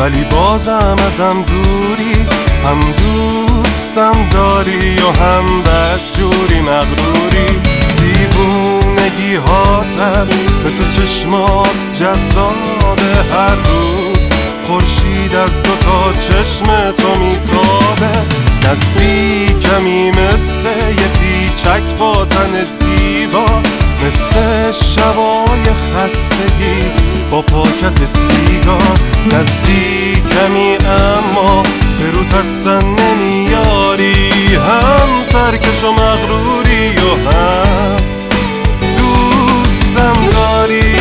ولی بازم ازم دوری. هم دوستم داری و هم بدجوری مغروری. دیوونگی هاتم مثل چشمات جذابه، هر روز خورشید از دوتا چشم تو میتابه. نزدیکمی مثل یه پیچک با تن دیوار، مثل شبای خستگی با پاکت سیگار. نزدیکمی اما به روت اصلا نمیاری، هم سرکش و مغروری و هم دوستم داری.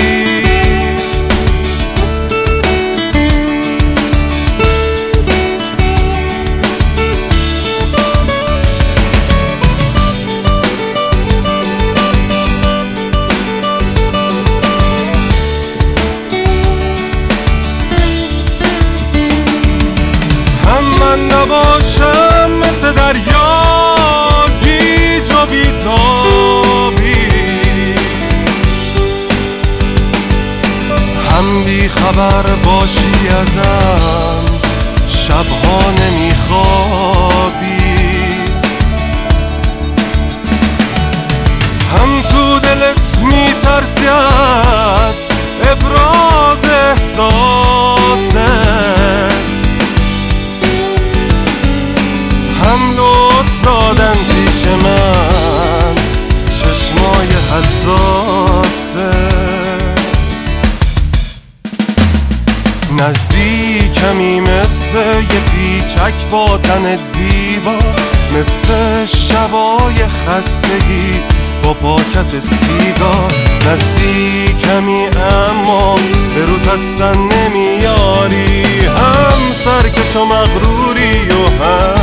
نباشم مثل دریا گیج و بیتابی، هم بی خبر باشی ازم شبها نمیخوابی، هم تو دلت میترسی از ابراز احساست، هم لطف دادن پیش من چشمای حساسه. نزدیکمی مثل یه پیچک با تن دیوار، مثل شبای خستگی با پاکت سیگار. نزدیکمی اما به روت اصلا نمیاری، هم سرکش و مغروری و هم